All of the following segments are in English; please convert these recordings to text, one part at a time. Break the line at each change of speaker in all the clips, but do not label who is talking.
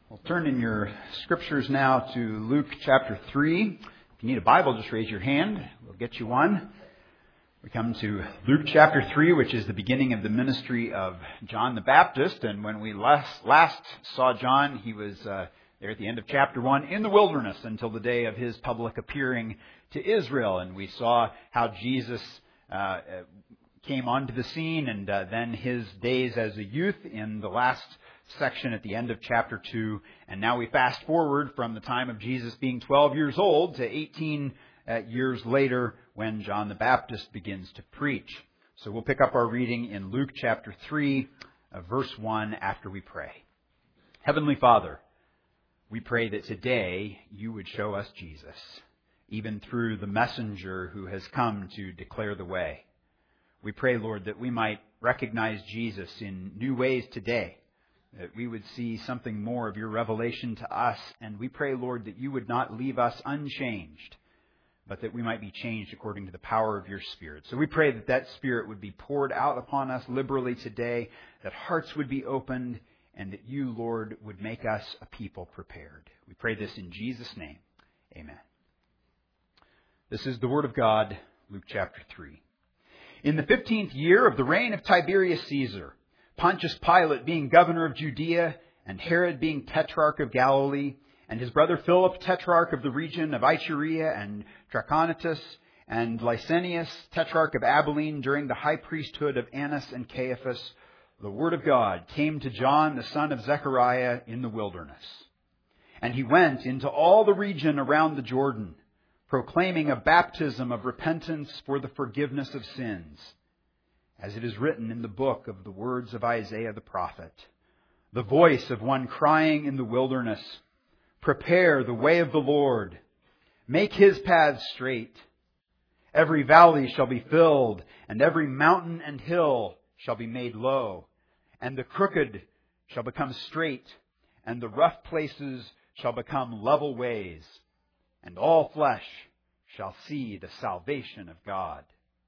We'll turn in your scriptures now to Luke chapter 3. If you need a Bible, just raise your hand. We'll get you one. We come to Luke chapter 3, which is the beginning of the ministry of John the Baptist. And when we last saw John, he was there at the end of chapter 1 in the wilderness until the day of his public appearing to Israel. And we saw how Jesus came onto the scene and then his days as a youth in the last section at the end of chapter 2. And now we fast forward from the time of Jesus being 12 years old to 18 years later when John the Baptist begins to preach. So we'll pick up our reading in Luke chapter 3, verse 1 after we pray. Heavenly Father, we pray that today you would show us Jesus, even through the messenger who has come to declare the way. We pray, Lord, that we might recognize Jesus in new ways today, that we would see something more of your revelation to us. And we pray, Lord, that you would not leave us unchanged, but that we might be changed according to the power of your Spirit. So we pray that that Spirit would be poured out upon us liberally today, that hearts would be opened, and that you, Lord, would make us a people prepared. We pray this in Jesus' name. Amen. This is the Word of God, Luke chapter 3. In the 15th year of the reign of Tiberius Caesar, Pontius Pilate being governor of Judea, and Herod being tetrarch of Galilee, and his brother Philip, tetrarch of the region of Iturea and Trachonitis, and Lysanias, tetrarch of Abilene, during the high priesthood of Annas and Caiaphas, the word of God came to John, the son of Zechariah, in the wilderness. And he went into all the region around the Jordan, proclaiming a baptism of repentance for the forgiveness of sins, as it is written in the book of the words of Isaiah the prophet, the voice of one crying in the wilderness, prepare the way of the Lord, make his paths straight. Every valley shall be filled, and every mountain and hill shall be made low, and the crooked shall become straight, and the rough places shall become level ways, and all flesh shall see the salvation of God.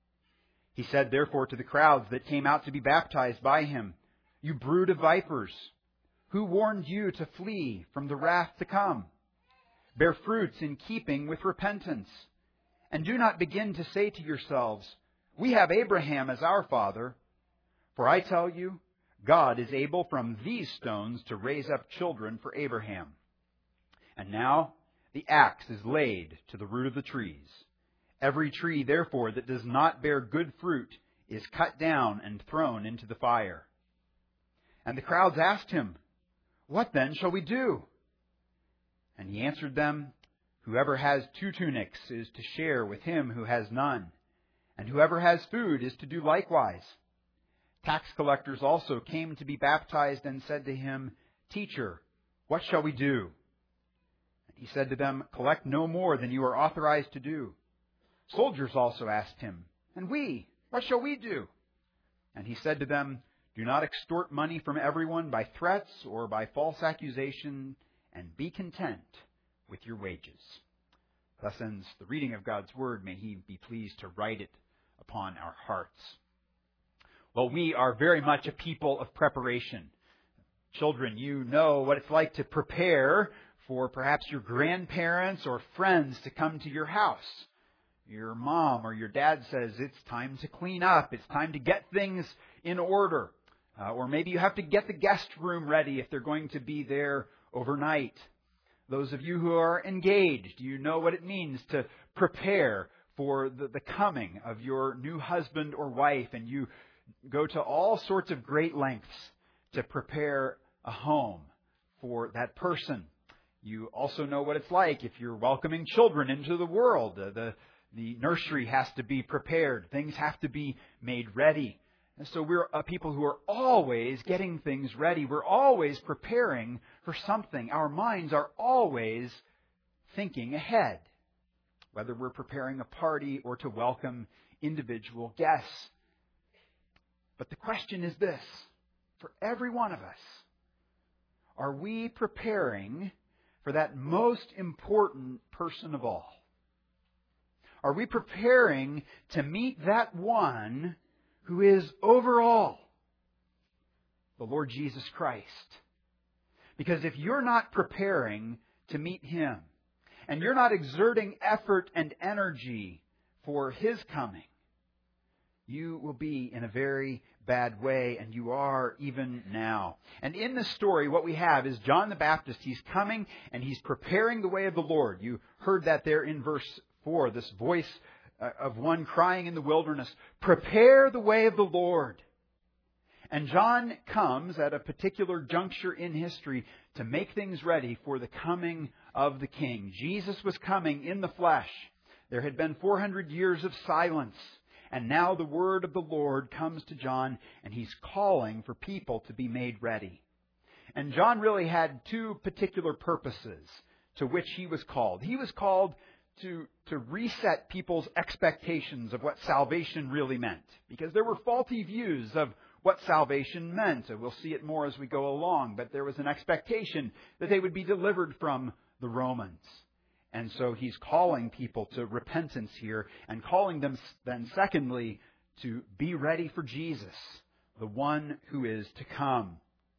He said, therefore, to the crowds that came out to be baptized by him, you brood of vipers, who warned you to flee from the wrath to come? Bear fruits in keeping with repentance. And do not begin to say to yourselves, we have Abraham as our father. For I tell you, God is able from these stones to raise up children for Abraham. And now the axe is laid to the root of the trees. Every tree, therefore, that does not bear good fruit is cut down and thrown into the fire. And the crowds asked him, what then shall we do? And he answered them, whoever has 2 tunics is to share with him who has none, and whoever has food is to do likewise. Tax collectors also came to be baptized and said to him, Teacher, what shall we do? And he said to them, collect no more than you are authorized to do. Soldiers also asked him, and we, what shall we do? And he said to them, do not extort money from everyone by threats or by false accusation, and be content with your wages. Thus ends the reading of God's Word. May He be pleased to write it upon our hearts. Well, we are very much a people of preparation. Children, you know what it's like to prepare for perhaps your grandparents or friends to come to your house. Your mom or your dad says it's time to clean up, it's time to get things in order. Or maybe you have to get the guest room ready if they're going to be there overnight. Those of you who are engaged, you know what it means to prepare for the coming of your new husband or wife, and you go to all sorts of great lengths to prepare a home for that person. You also know what it's like if you're welcoming children into the world. The nursery has to be prepared. Things have to be made ready. And so we're a people who are always getting things ready. We're always preparing for something. Our minds are always thinking ahead, whether we're preparing a party or to welcome individual guests. But the question is this, for every one of us, are we preparing for that most important person of all? Are we preparing to meet that one who is over all, the Lord Jesus Christ? Because if you're not preparing to meet Him, and you're not exerting effort and energy for His coming, you will be in a very bad way, and you are even now. And in this story, what we have is John the Baptist. He's coming, and he's preparing the way of the Lord. You heard that there in verse 4, this voice of one crying in the wilderness, "Prepare the way of the Lord." And John comes at a particular juncture in history to make things ready for the coming of the King. Jesus was coming in the flesh. There had been 400 years of silence. And now the word of the Lord comes to John, and he's calling for people to be made ready. And John really had two particular purposes to which he was called. He was called to reset people's expectations of what salvation really meant, because there were faulty views of what salvation meant. And we'll see it more as we go along, but there was an expectation that they would be delivered from the Romans. And so he's calling people to repentance here, and calling them then, secondly, to be ready for Jesus, the one who is to come.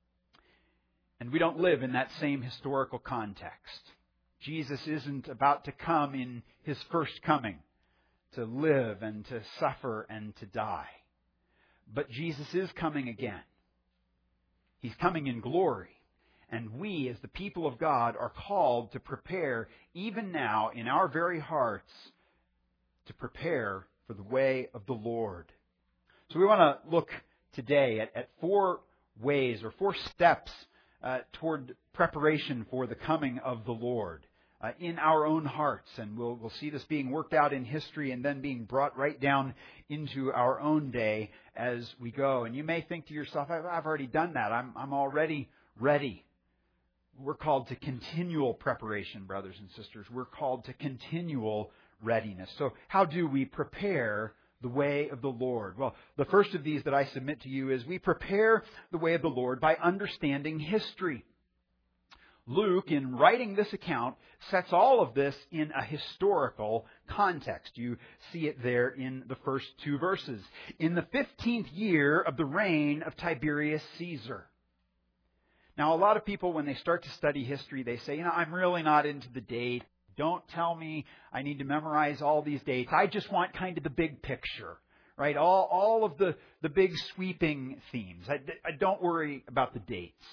And we don't live in that same historical context. Jesus isn't about to come in His first coming, to live and to suffer and to die. But Jesus is coming again. He's coming in glory. And we, as the people of God, are called to prepare, even now, in our very hearts, to prepare for the way of the Lord. So we want to look today at 4 ways or 4 steps toward preparation for the coming of the Lord in our own hearts. And we'll see this being worked out in history and then being brought right down into our own day as we go. And you may think to yourself, I've already done that. I'm already ready. We're called to continual preparation, brothers and sisters. We're called to continual readiness. So how do we prepare the way of the Lord? Well, the first of these that I submit to you is we prepare the way of the Lord by understanding history. Luke, in writing this account, sets all of this in a historical context. You see it there in the first 2 verses. In the 15th year of the reign of Tiberius Caesar. Now, a lot of people, when they start to study history, they say, I'm really not into the date. Don't tell me I need to memorize all these dates. I just want kind of the big picture, right? All of the big sweeping themes. I don't worry about the dates.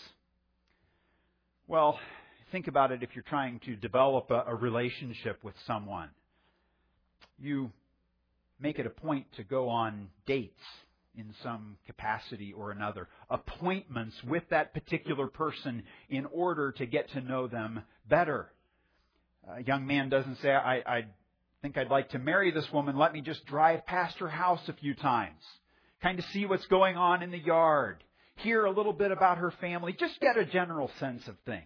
Well, think about it if you're trying to develop a relationship with someone. You make it a point to go on dates in some capacity or another, appointments with that particular person in order to get to know them better. A young man doesn't say, I think I'd like to marry this woman. Let me just drive past her house a few times. Kind of see what's going on in the yard. Hear a little bit about her family. Just get a general sense of things.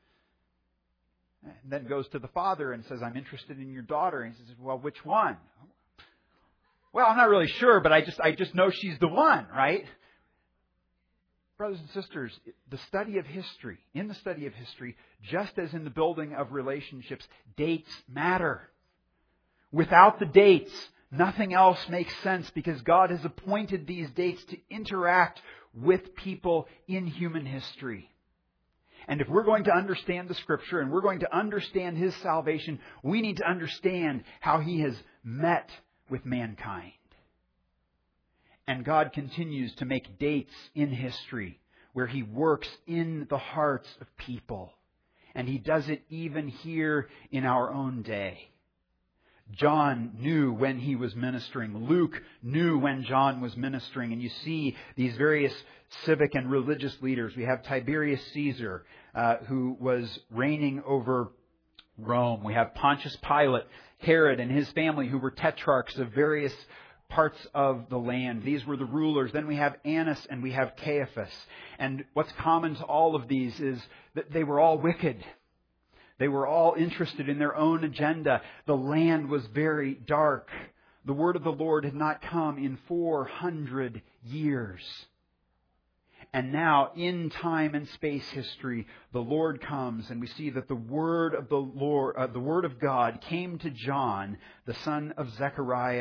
And then goes to the father and says, I'm interested in your daughter. And he says, well, which one? Well, I'm not really sure, but I just know she's the one, right? Brothers and sisters, the study of history, in the study of history, just as in the building of relationships, dates matter. Without the dates, nothing else makes sense, because God has appointed these dates to interact with people in human history. And if we're going to understand the Scripture and we're going to understand His salvation, we need to understand how He has met with mankind. And God continues to make dates in history where He works in the hearts of people. And He does it even here in our own day. John knew when he was ministering. Luke knew when John was ministering. And you see these various civic and religious leaders. We have Tiberius Caesar, who was reigning over Rome. We have Pontius Pilate, Herod and his family, who were tetrarchs of various parts of the land. These were the rulers. Then we have Annas and we have Caiaphas. And what's common to all of these is that they were all wicked. They were all interested in their own agenda. The land was very dark. The word of the Lord had not come in 400 years. And now, in time and space history, the Lord comes, and we see that the word of the Lord, the word of God, came to John, the son of Zechariah,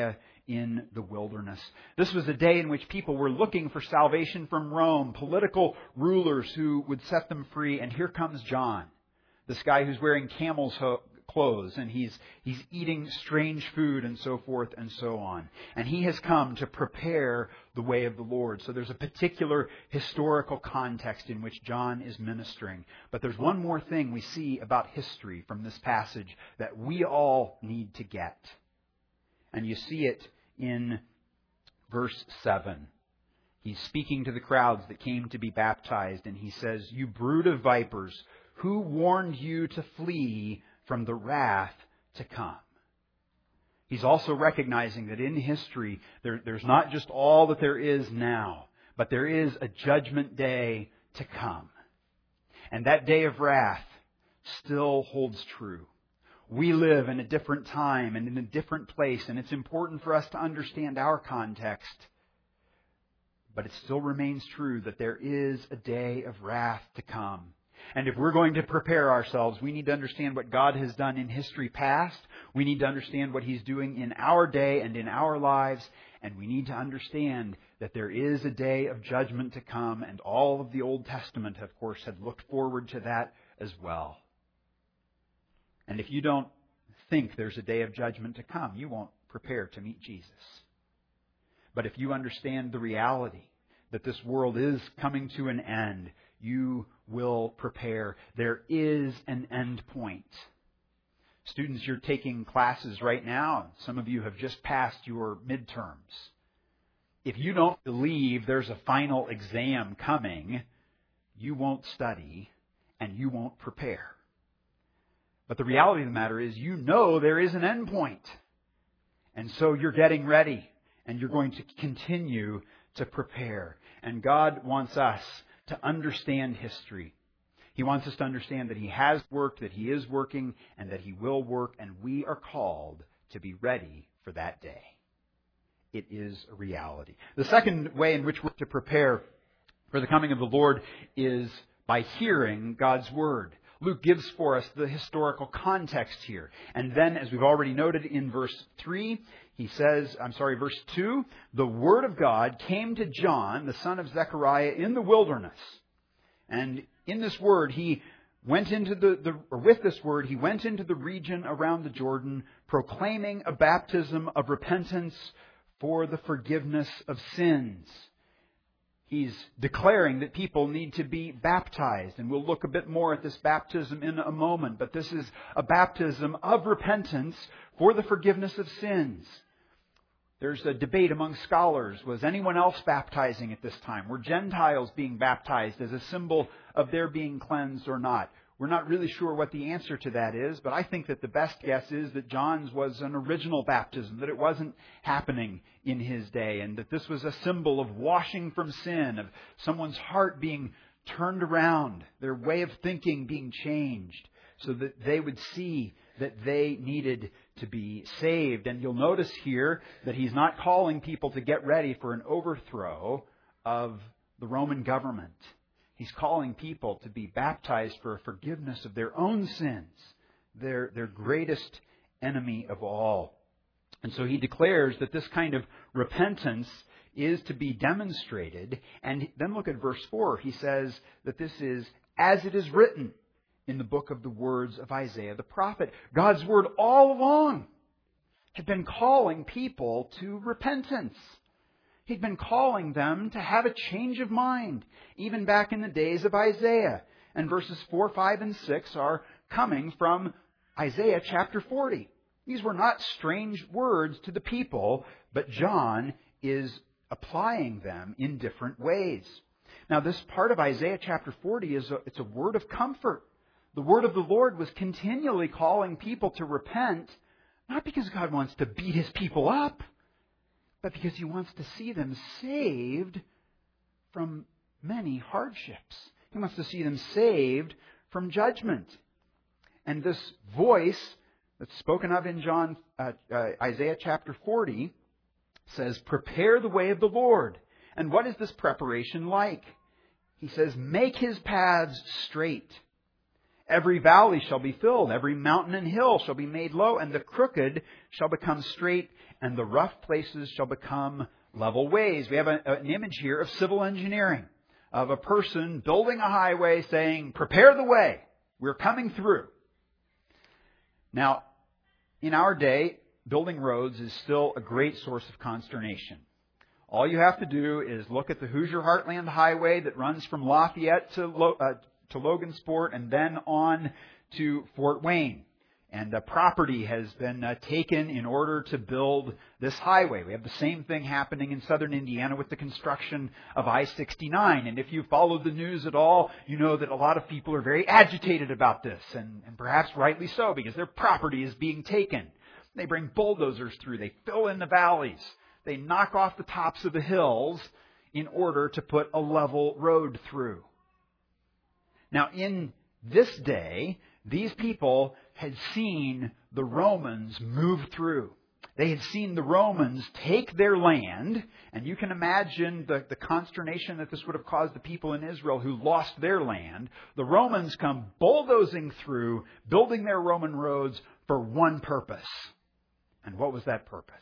in the wilderness. This was a day in which people were looking for salvation from Rome, political rulers who would set them free. And here comes John, this guy who's wearing camel's clothes, and he's eating strange food and so forth and so on. And he has come to prepare the way of the Lord. So there's a particular historical context in which John is ministering. But there's one more thing we see about history from this passage that we all need to get. And you see it in verse 7. He's speaking to the crowds that came to be baptized, and he says, "You brood of vipers, who warned you to flee from the wrath to come?" He's also recognizing that in history, there's not just all that there is now, but there is a judgment day to come. And that day of wrath still holds true. We live in a different time and in a different place, and it's important for us to understand our context. But it still remains true that there is a day of wrath to come. And if we're going to prepare ourselves, we need to understand what God has done in history past. We need to understand what He's doing in our day and in our lives. And we need to understand that there is a day of judgment to come. And all of the Old Testament, of course, had looked forward to that as well. And if you don't think there's a day of judgment to come, you won't prepare to meet Jesus. But if you understand the reality that this world is coming to an end, you will prepare. There is an end point. Students, you're taking classes right now. Some of you have just passed your midterms. If you don't believe there's a final exam coming, you won't study and you won't prepare. But the reality of the matter is, you know there is an end point. And so you're getting ready and you're going to continue to prepare. And God wants us to understand history. He wants us to understand that He has worked, that He is working, and that He will work, and we are called to be ready for that day. It is a reality. The second way in which we're to prepare for the coming of the Lord is by hearing God's Word. Luke gives for us the historical context here. And then, as we've already noted in verse 3, verse 2, the Word of God came to John, the son of Zechariah, in the wilderness. And in this word, he went into with this word, he went into the region around the Jordan, proclaiming a baptism of repentance for the forgiveness of sins. He's declaring that people need to be baptized. And we'll look a bit more at this baptism in a moment. But this is a baptism of repentance for the forgiveness of sins. There's a debate among scholars. Was anyone else baptizing at this time? Were Gentiles being baptized as a symbol of their being cleansed or not? We're not really sure what the answer to that is, but I think that the best guess is that John's was an original baptism, that it wasn't happening in his day, and that this was a symbol of washing from sin, of someone's heart being turned around, their way of thinking being changed, so that they would see that they needed to be saved. And you'll notice here that he's not calling people to get ready for an overthrow of the Roman government. He's calling people to be baptized for a forgiveness of their own sins, their greatest enemy of all. And so he declares that this kind of repentance is to be demonstrated. And then look at verse 4. He says that this is as it is written in the book of the words of Isaiah the prophet. God's word all along had been calling people to repentance. He'd been calling them to have a change of mind, even back in the days of Isaiah. And verses 4, 5, and 6 are coming from Isaiah chapter 40. These were not strange words to the people, but John is applying them in different ways. Now, this part of Isaiah chapter 40 it's a word of comfort. The word of the Lord was continually calling people to repent, not because God wants to beat His people up, but because He wants to see them saved from many hardships. He wants to see them saved from judgment. And this voice that's spoken of in Isaiah chapter 40 says, "Prepare the way of the Lord." And what is this preparation like? He says, "Make His paths straight. Every valley shall be filled, every mountain and hill shall be made low, and the crooked shall become straight, and the rough places shall become level ways. We have an image here of civil engineering, of a person building a highway saying, prepare the way. We're coming through. Now, in our day, building roads is still a great source of consternation. All you have to do is look at the Hoosier Heartland Highway that runs from Lafayette to Logansport and then on to Fort Wayne. And property has been taken in order to build this highway. We have the same thing happening in southern Indiana with the construction of I-69. And if you followed the news at all, you know that a lot of people are very agitated about this, and perhaps rightly so, because their property is being taken. They bring bulldozers through. They fill in the valleys. They knock off the tops of the hills in order to put a level road through. Now, in this day, these people had seen the Romans move through. They had seen the Romans take their land, and you can imagine the consternation that this would have caused the people in Israel who lost their land. The Romans come bulldozing through, building their Roman roads for one purpose. And what was that purpose?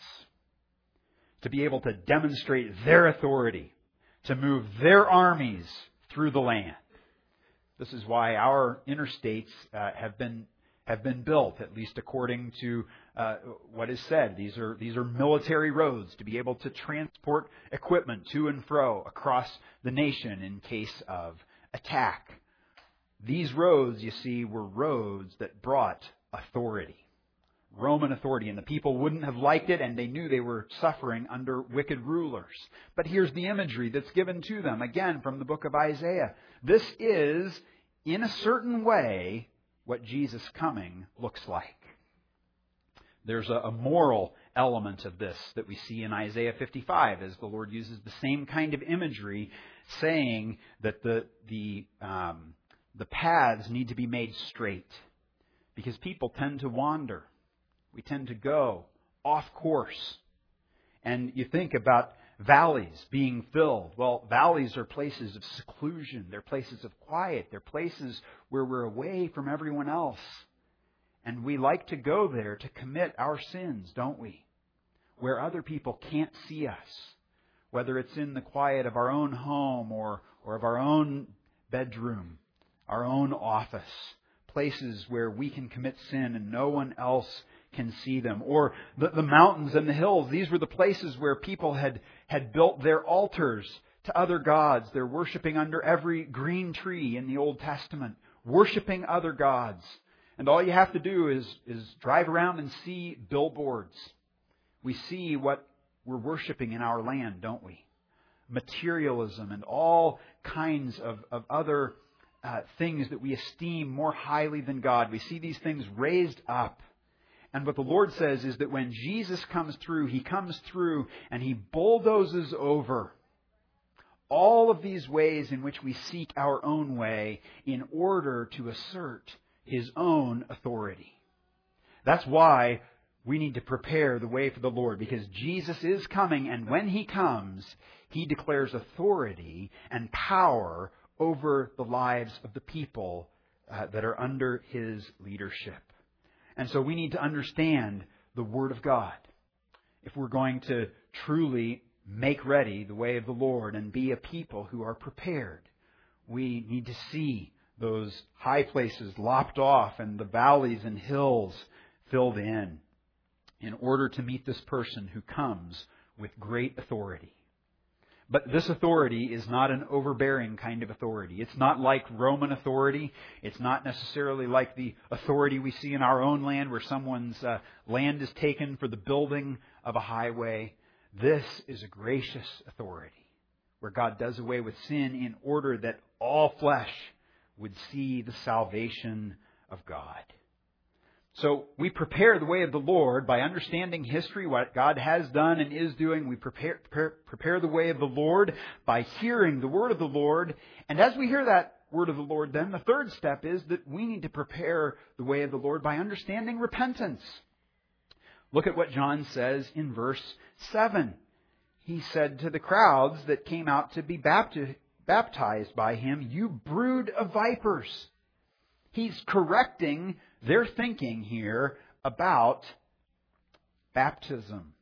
To be able to demonstrate their authority, to move their armies through the land. This is why our interstates have been built, at least according to what is said. These are military roads to be able to transport equipment to and fro across the nation in case of attack. These roads, you see, were roads that brought authority. Roman authority, and the people wouldn't have liked it, and they knew they were suffering under wicked rulers. But here's the imagery that's given to them, again from the book of Isaiah. This is, in a certain way, what Jesus' coming looks like. There's a moral element of this that we see in Isaiah 55, as the Lord uses the same kind of imagery, saying that the paths need to be made straight, because people tend to wander. We tend to go off course. And you think about valleys being filled. Well, valleys are places of seclusion. They're places of quiet. They're places where we're away from everyone else. And we like to go there to commit our sins, don't we? Where other people can't see us. Whether it's in the quiet of our own home or of our own bedroom, our own office. Places where we can commit sin and no one else can see them. Or the mountains and the hills. These were the places where people had built their altars to other gods. They're worshiping under every green tree in the Old Testament. Worshiping other gods. And all you have to do is drive around and see billboards. We see what we're worshiping in our land, don't we? Materialism and all kinds of other things that we esteem more highly than God. We see these things raised up. And what the Lord says is that when Jesus comes through, He comes through and He bulldozes over all of these ways in which we seek our own way in order to assert His own authority. That's why we need to prepare the way for the Lord, because Jesus is coming, and when He comes, He declares authority and power over the lives of the people that are under His leadership. And so we need to understand the Word of God if we're going to truly make ready the way of the Lord and be a people who are prepared. We need to see those high places lopped off and the valleys and hills filled in order to meet this person who comes with great authority. But this authority is not an overbearing kind of authority. It's not like Roman authority. It's not necessarily like the authority we see in our own land where someone's land is taken for the building of a highway. This is a gracious authority where God does away with sin in order that all flesh would see the salvation of God. So we prepare the way of the Lord by understanding history, what God has done and is doing. We prepare the way of the Lord by hearing the word of the Lord. And as we hear that word of the Lord, then the third step is that we need to prepare the way of the Lord by understanding repentance. Look at what John says in verse 7. He said to the crowds that came out to be baptized by Him, "You brood of vipers." He's correcting their thinking here about baptism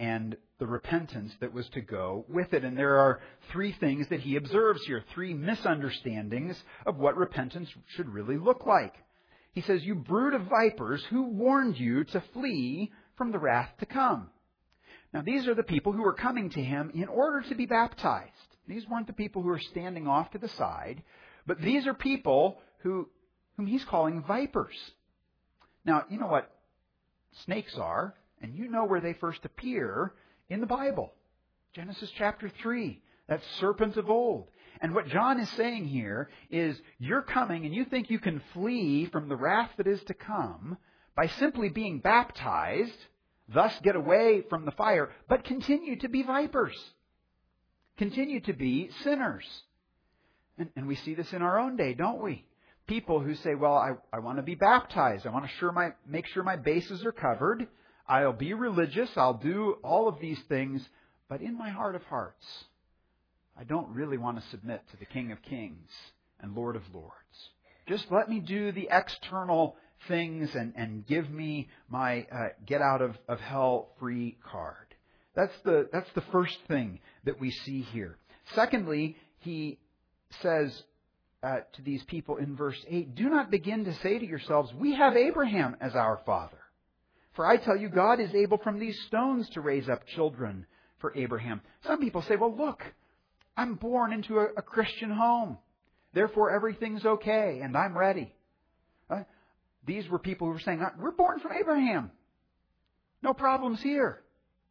and the repentance that was to go with it. And there are three things that he observes here, three misunderstandings of what repentance should really look like. He says, "You brood of vipers, who warned you to flee from the wrath to come?" Now, these are the people who are coming to him in order to be baptized. These weren't the people who are standing off to the side, but these are people whom he's calling vipers. Now, you know what snakes are, and you know where they first appear in the Bible. Genesis chapter 3, that serpent of old. And what John is saying here is, you're coming and you think you can flee from the wrath that is to come by simply being baptized, thus get away from the fire, but continue to be vipers. Continue to be sinners. And we see this in our own day, don't we? People who say, well, I want to be baptized. I want to make sure my bases are covered. I'll be religious. I'll do all of these things. But in my heart of hearts, I don't really want to submit to the King of Kings and Lord of Lords. Just let me do the external things and give me my get out of hell free card. That's the first thing that we see here. Secondly, he says to these people in verse 8, "Do not begin to say to yourselves, 'We have Abraham as our father.' For I tell you, God is able from these stones to raise up children for Abraham." Some people say, well, look, I'm born into a Christian home. Therefore, everything's okay, and I'm ready. These were people who were saying, we're born from Abraham. No problems here.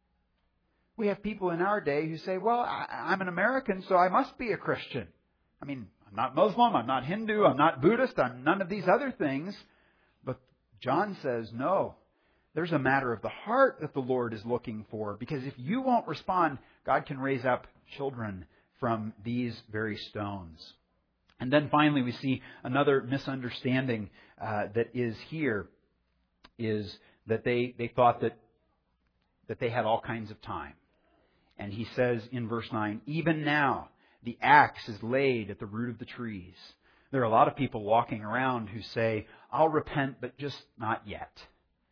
We have people in our day who say, well, I'm an American, so I must be a Christian. I mean, I'm not Muslim, I'm not Hindu, I'm not Buddhist, I'm none of these other things. But John says, no. There's a matter of the heart that the Lord is looking for, because if you won't respond, God can raise up children from these very stones. And then finally we see another misunderstanding that is here, is that they thought that they had all kinds of time. And he says in verse 9, "Even now the axe is laid at the root of the trees." There are a lot of people walking around who say, I'll repent, but just not yet.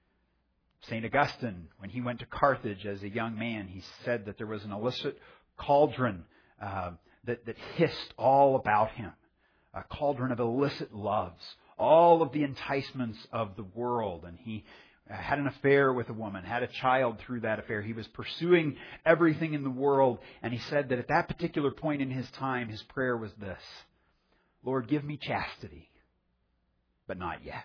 St. Augustine, when he went to Carthage as a young man, he said that there was an illicit cauldron that hissed all about him. A cauldron of illicit loves. All of the enticements of the world. And he had an affair with a woman, had a child through that affair. He was pursuing everything in the world. And he said that at that particular point in his time, his prayer was this: Lord, give me chastity, but not yet.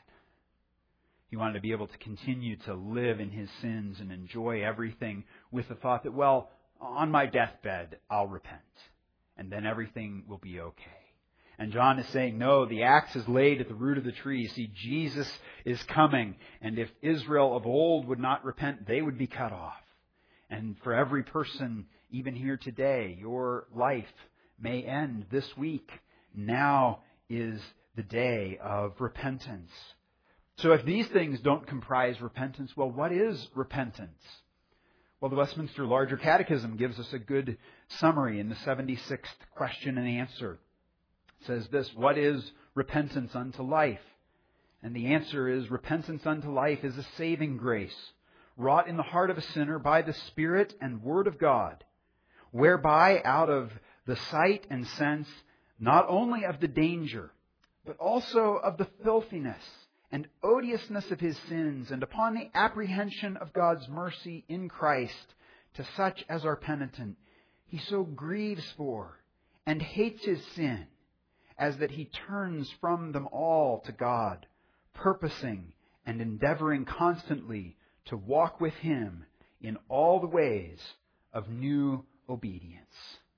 He wanted to be able to continue to live in his sins and enjoy everything with the thought that, well, on my deathbed, I'll repent. And then everything will be okay. And John is saying, no, the axe is laid at the root of the tree. See, Jesus is coming. And if Israel of old would not repent, they would be cut off. And for every person, even here today, your life may end this week. Now is the day of repentance. So if these things don't comprise repentance, well, what is repentance? Well, the Westminster Larger Catechism gives us a good summary in the 76th question and answer. It says this: what is repentance unto life? And the answer is, repentance unto life is a saving grace, wrought in the heart of a sinner by the Spirit and Word of God, whereby out of the sight and sense, not only of the danger, but also of the filthiness and odiousness of his sins, and upon the apprehension of God's mercy in Christ to such as are penitent, he so grieves for and hates his sin, as that he turns from them all to God, purposing and endeavoring constantly to walk with him in all the ways of new obedience.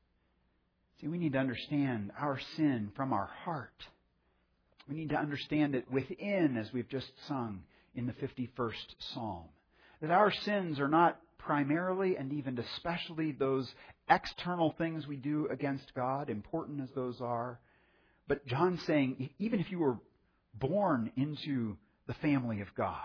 See, we need to understand our sin from our heart. We need to understand it within, as we've just sung in the 51st Psalm. That our sins are not primarily and even especially those external things we do against God, important as those are. But John's saying, even if you were born into the family of God,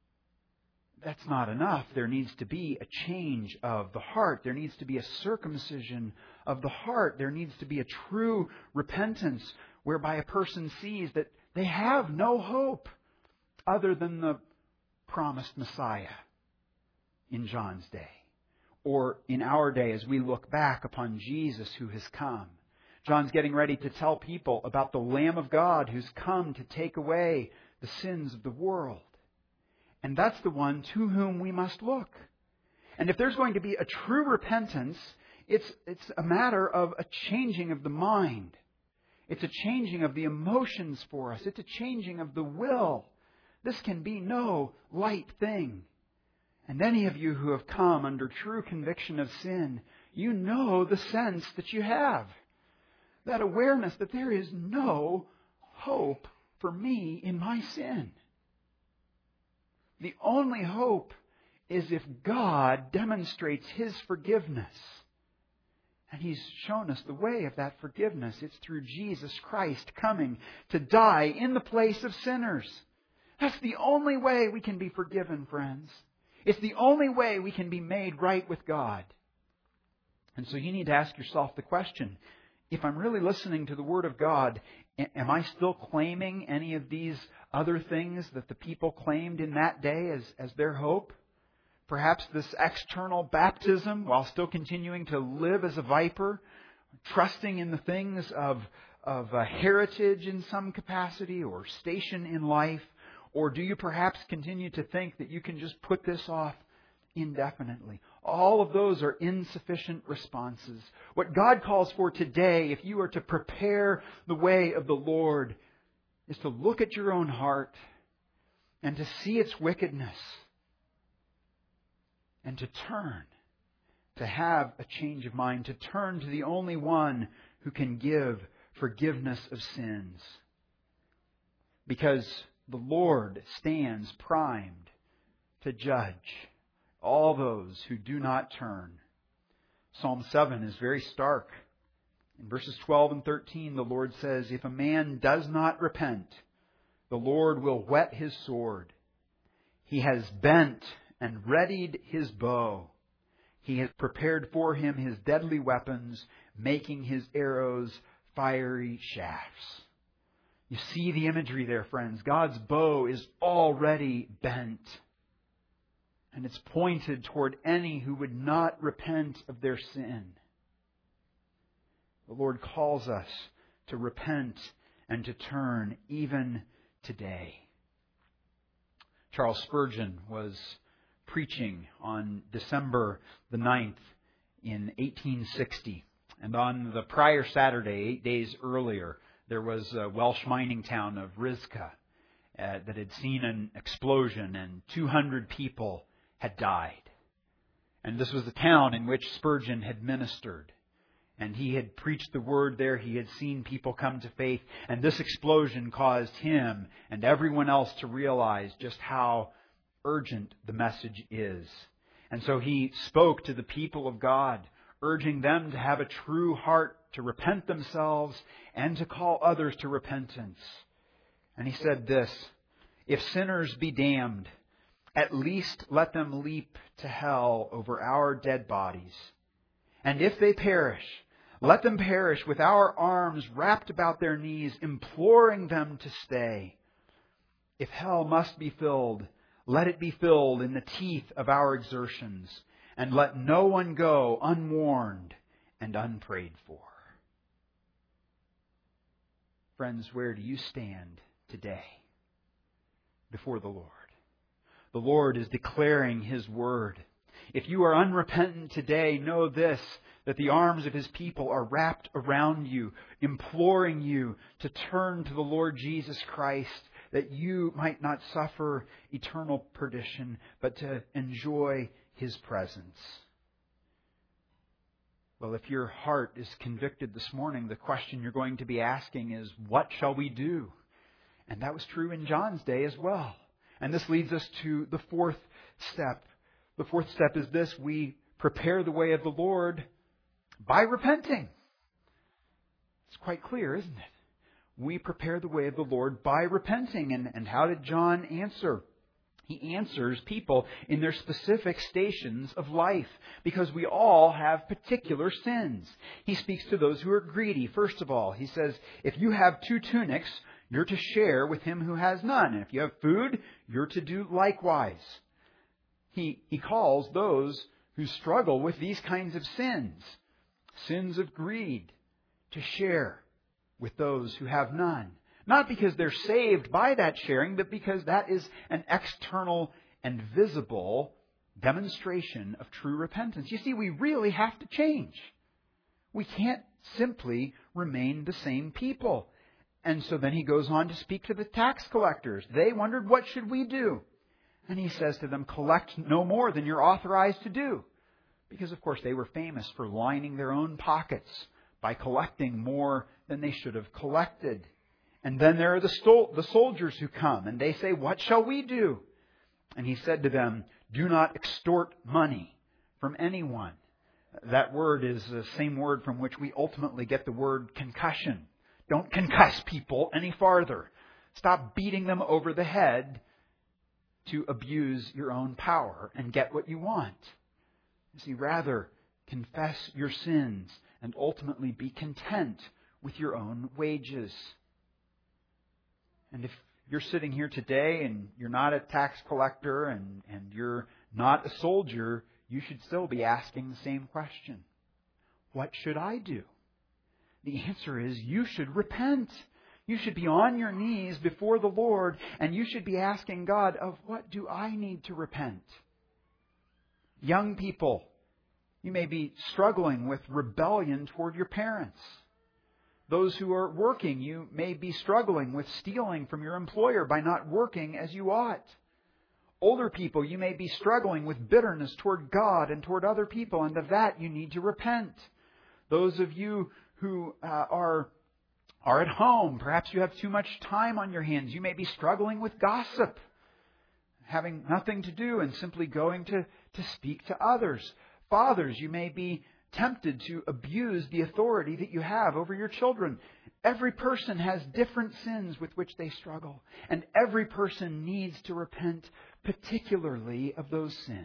that's not enough. There needs to be a change of the heart. There needs to be a circumcision of the heart. There needs to be a true repentance whereby a person sees that they have no hope other than the promised Messiah in John's day. or in our day as we look back upon Jesus who has come. John's getting ready to tell people about the Lamb of God who's come to take away the sins of the world. And that's the one to whom we must look. And if there's going to be a true repentance, it's a matter of a changing of the mind. It's a changing of the emotions for us. It's a changing of the will. This can be no light thing. And any of you who have come under true conviction of sin, you know the sense that you have. That awareness that there is no hope for me in my sin. The only hope is if God demonstrates His forgiveness. And He's shown us the way of that forgiveness. It's through Jesus Christ coming to die in the place of sinners. That's the only way we can be forgiven, friends. It's the only way we can be made right with God. And so you need to ask yourself the question, if I'm really listening to the Word of God, am I still claiming any of these other things that the people claimed in that day as their hope? Perhaps this external baptism while still continuing to live as a viper, trusting in the things of heritage in some capacity or station in life? Or do you perhaps continue to think that you can just put this off indefinitely? All of those are insufficient responses. What God calls for today, if you are to prepare the way of the Lord, is to look at your own heart and to see its wickedness and to turn, to have a change of mind, to turn to the only one who can give forgiveness of sins. Because the Lord stands primed to judge all those who do not turn. Psalm 7 is very stark. In verses 12 and 13, the Lord says, "If a man does not repent, the Lord will whet His sword. He has bent and readied His bow. He has prepared for him His deadly weapons, making His arrows fiery shafts." You see the imagery there, friends. God's bow is already bent. And it's pointed toward any who would not repent of their sin. The Lord calls us to repent and to turn even today. Charles Spurgeon was preaching on December the 9th in 1860. And on the prior Saturday, 8 days earlier, there was a Welsh mining town of Rysca that had seen an explosion and 200 people had died. And this was the town in which Spurgeon had ministered. And he had preached the word there. He had seen people come to faith. And this explosion caused him and everyone else to realize just how urgent the message is. And so he spoke to the people of God, urging them to have a true heart, to repent themselves, and to call others to repentance. And he said this, "If sinners be damned, at least let them leap to hell over our dead bodies. And if they perish, let them perish with our arms wrapped about their knees, imploring them to stay. If hell must be filled, let it be filled in the teeth of our exertions, and let no one go unwarned and unprayed for." Friends, where do you stand today before the Lord? The Lord is declaring His word. If you are unrepentant today, know this, that the arms of His people are wrapped around you, imploring you to turn to the Lord Jesus Christ, that you might not suffer eternal perdition, but to enjoy His presence. Well, if your heart is convicted this morning, the question you're going to be asking is, what shall we do? And that was true in John's day as well. And this leads us to the fourth step. The fourth step is this: we prepare the way of the Lord by repenting. It's quite clear, isn't it? We prepare the way of the Lord by repenting. And how did John answer? He answers people in their specific stations of life, because we all have particular sins. He speaks to those who are greedy. First of all, he says, if you have 2 tunics, you're to share with him who has none. And if you have food, you're to do likewise. He calls those who struggle with these kinds of sins, sins of greed, to share with those who have none. Not because they're saved by that sharing, but because that is an external and visible demonstration of true repentance. You see, we really have to change. We can't simply remain the same people. And so then he goes on to speak to the tax collectors. They wondered, what should we do? And he says to them, collect no more than you're authorized to do. Because, of course, they were famous for lining their own pockets by collecting more than they should have collected. And then there are the soldiers who come, and they say, what shall we do? And he said to them, do not extort money from anyone. That word is the same word from which we ultimately get the word concussion. Don't concuss people any farther. Stop beating them over the head to abuse your own power and get what you want. You see, rather confess your sins and ultimately be content with your own wages. And if you're sitting here today and you're not a tax collector and you're not a soldier, you should still be asking the same question. What should I do? The answer is you should repent. You should be on your knees before the Lord, and you should be asking God, of what do I need to repent? Young people, you may be struggling with rebellion toward your parents. Those who are working, you may be struggling with stealing from your employer by not working as you ought. Older people, you may be struggling with bitterness toward God and toward other people, and of that you need to repent. Those of you who are at home, perhaps you have too much time on your hands. You may be struggling with gossip, having nothing to do and simply going to speak to others. Fathers, you may be tempted to abuse the authority that you have over your children. Every person has different sins with which they struggle, and every person needs to repent, particularly of those sins.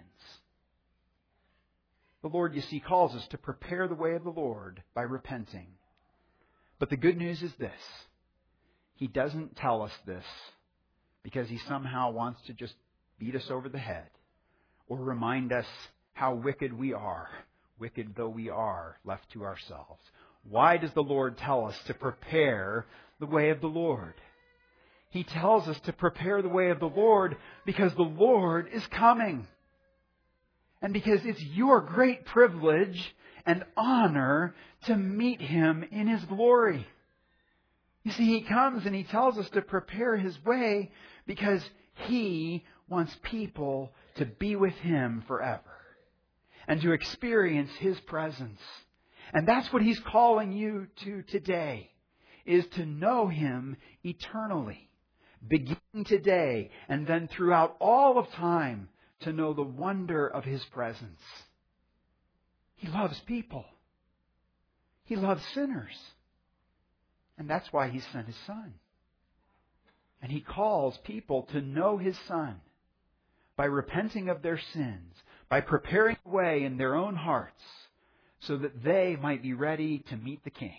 The Lord, you see, calls us to prepare the way of the Lord by repenting. But the good news is this. He doesn't tell us this because He somehow wants to just beat us over the head or remind us how wicked we are, wicked though we are left to ourselves. Why does the Lord tell us to prepare the way of the Lord? He tells us to prepare the way of the Lord because the Lord is coming. And because it's your great privilege and honor to meet Him in His glory. You see, He comes and He tells us to prepare His way because He wants people to be with Him forever and to experience His presence. And that's what He's calling you to today, is to know Him eternally, beginning today and then throughout all of time, to know the wonder of His presence. He loves people. He loves sinners. And that's why He sent His Son. And He calls people to know His Son by repenting of their sins, by preparing the way in their own hearts so that they might be ready to meet the King.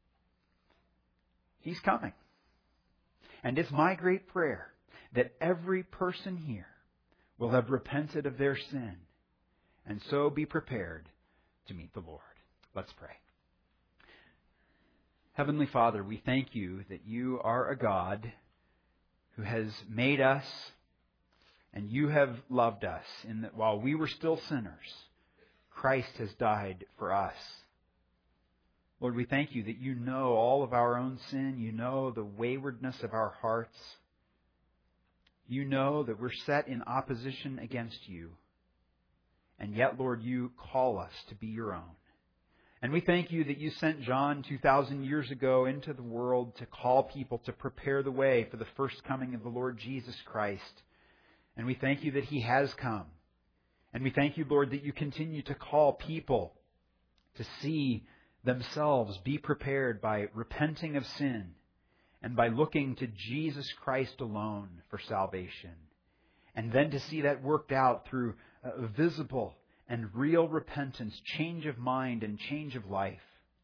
He's coming. And it's my great prayer that every person here will have repented of their sin and so be prepared to meet the Lord. Let's pray. Heavenly Father, we thank You that You are a God who has made us and You have loved us in that while we were still sinners, Christ has died for us. Lord, we thank You that You know all of our own sin. You know the waywardness of our hearts. You know that we're set in opposition against You. And yet, Lord, You call us to be Your own. And we thank You that You sent John 2,000 years ago into the world to call people to prepare the way for the first coming of the Lord Jesus Christ. And we thank You that He has come. And we thank You, Lord, that You continue to call people to see themselves be prepared by repenting of sin and by looking to Jesus Christ alone for salvation. And then to see that worked out through visible and real repentance, change of mind and change of life.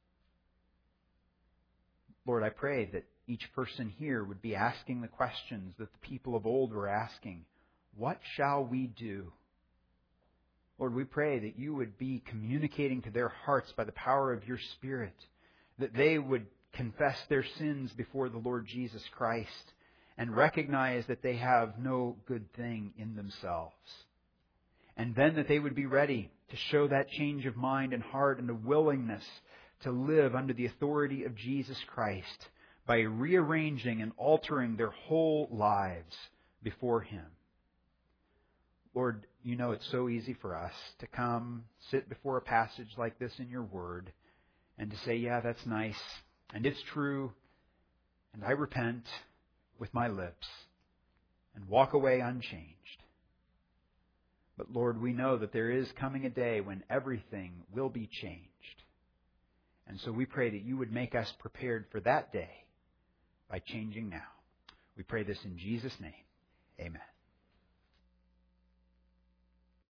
Lord, I pray that each person here would be asking the questions that the people of old were asking. What shall we do? Lord, we pray that you would be communicating to their hearts by the power of your Spirit, that they would confess their sins before the Lord Jesus Christ and recognize that they have no good thing in themselves. And then that they would be ready to show that change of mind and heart and a willingness to live under the authority of Jesus Christ by rearranging and altering their whole lives before Him. Lord, you know it's so easy for us to come, sit before a passage like this in your Word, and to say, yeah, that's nice, and it's true, and I repent with my lips, and walk away unchanged. But Lord, we know that there is coming a day when everything will be changed. And so we pray that you would make us prepared for that day by changing now. We pray this in Jesus' name. Amen.